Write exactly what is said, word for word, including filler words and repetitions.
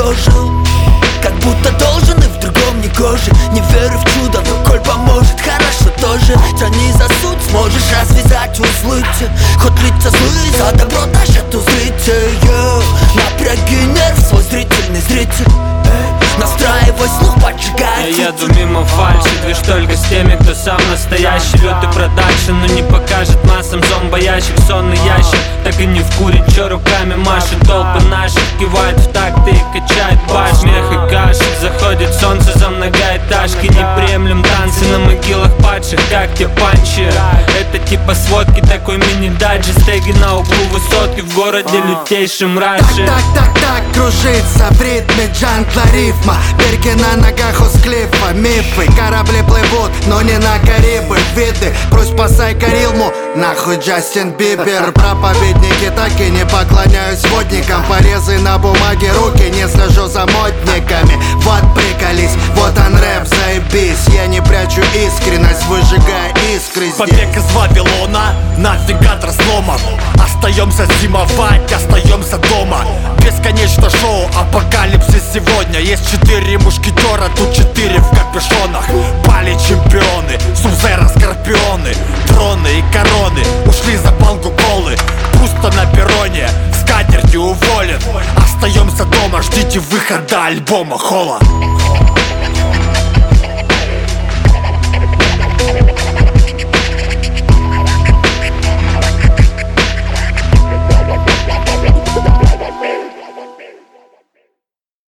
ожил. Как будто должен и в другом не гоже. Не верю в чудо, но коль поможет, хорошо тоже. Тяни за суть, сможешь развязать узлы. Хоть лица злые, за добро тащат узрите. yeah. Напряги нерв, свой зрительный зритель. Настраивай слух, поджигай. Я еду мимо фальши, движ только с теми, кто сам настоящий. Лютый продакшн, но не покажет массам зомбоящик. Сонный ящик, так и не вкурит, чё руками машет. Толпы наших кивают в такты и качает баш. Смех и кашель, заходит солнце за многоэтажки. Не приемлем танцы на могилах падших, как те панчи. Это типа сводки, такой мини-даджи. Стеги на углу высотки, в городе лютейшем раше. Так, так, так, так, кружится в ритме джангла рифма. Перки на ногах у склифа, мифы. Корабли плывут, но не на Карибы. Виды, пусть спасай Карилму. Нахуй Джастин Бибер. Проповедники так и не поклоняюсь водникам. Порезы на бумаге, руки не слежу за модниками. Вот приколись, вот он рэп, заебись. Я не прячу искренность, выжигая искры здесь. Побег из Вавилона, навигатор сломан. Остаемся зимовать, остаемся дома. Бесконечно шоу, апокалипсис сегодня. Есть четыре мушкетера, тут четыре в капюшонах. Пали чемпионы, субзеро скорпионы. Троны и короны ушли за банку колы. Пусто на перроне, с катертью уволен. Остаемся дома, ждите выхода альбома Хола.